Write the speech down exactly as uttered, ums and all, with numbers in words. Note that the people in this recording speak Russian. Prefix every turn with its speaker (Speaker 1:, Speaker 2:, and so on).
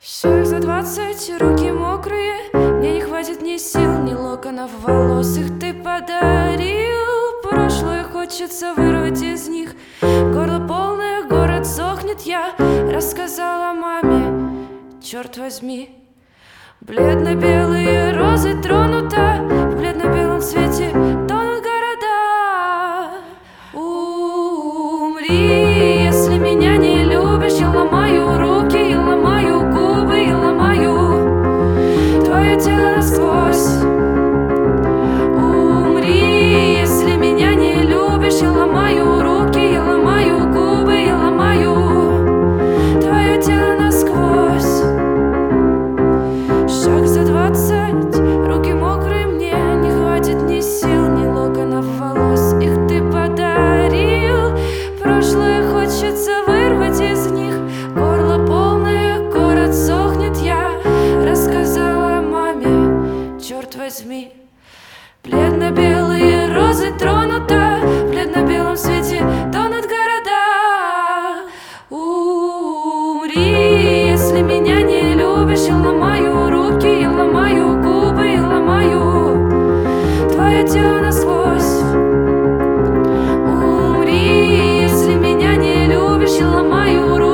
Speaker 1: Шаг за двадцать, руки мокрые, мне не хватит ни сил, ни локонов волос. Их ты подарил, прошлое хочется вырвать из них. Горло полное, город сохнет, я рассказала маме, черт возьми. Бледно-белые розы тронута, в бледно-белом свете тонут города. Умри, если меня не любишь, я ломаю руки, я ломаю губы, я ломаю твое тело насквозь. Умри, если меня не любишь, я ломаю руки, я ломаю губы, я ломаю твое тело насквозь. Шаг за двадцать, руки мокрые, мне не хватит ни сил, ни локонов волос. Их ты подарил, прошлое хочется вырвать из них. Горло полное, город сохнет, я рассказала маме, черт возьми. Бледно-белые розы тронута, в бледно-белом свете тонут города. Умри, если меня не любишь, я ломаю руки, я ломаю губы, я ломаю твое тело насквозь. Умри, если меня не любишь, я ломаю руки.